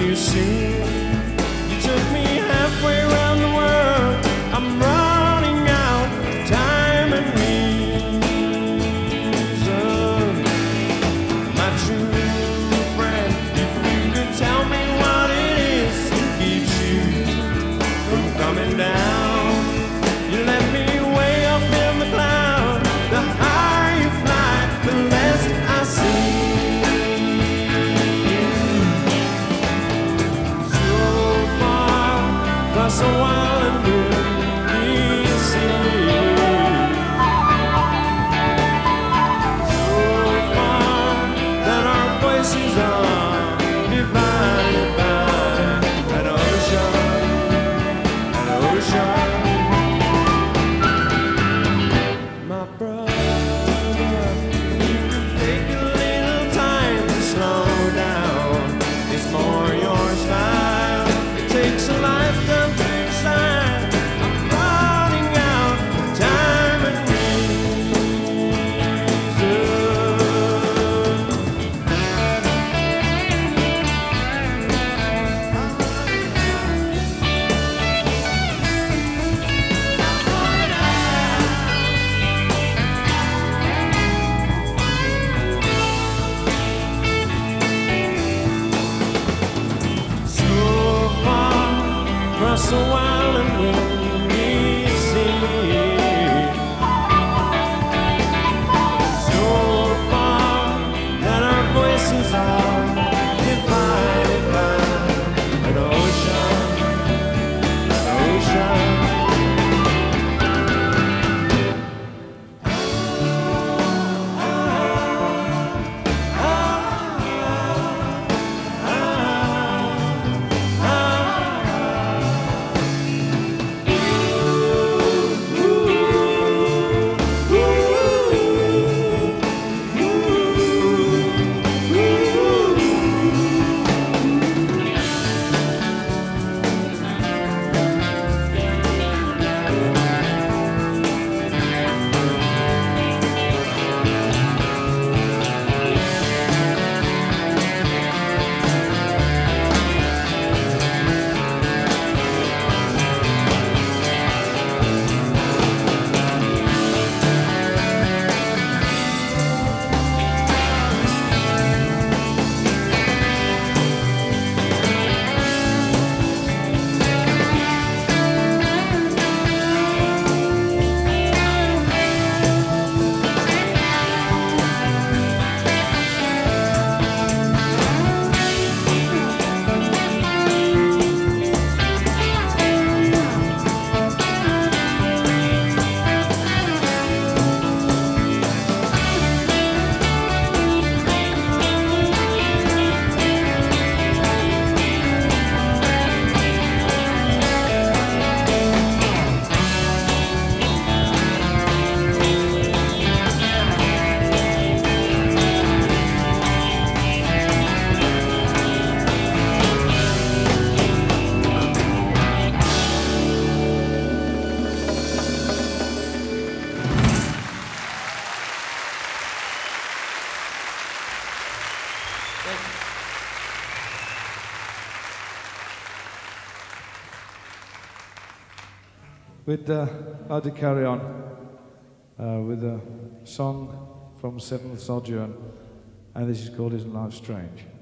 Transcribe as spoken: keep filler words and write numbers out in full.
too soon. You took me halfway around the world. I'm running out of time and reason. My true friend, if you could tell me what it is that keeps you from coming down. You let me way up in the cloud. The higher you fly, the less I see. So far across a wild and windy sea. So far that our voices are divided by an ocean, an ocean. My brother, you can take a little time to slow down. It's more your style. It takes a lifetime to decide. I'm running out of time and so far across a wild and windy sea. So far that our voices are divided by an ocean, an ocean. We'd uh, like to carry on uh, with a song from Seventh Sojourn, and this is called Isn't Life Strange?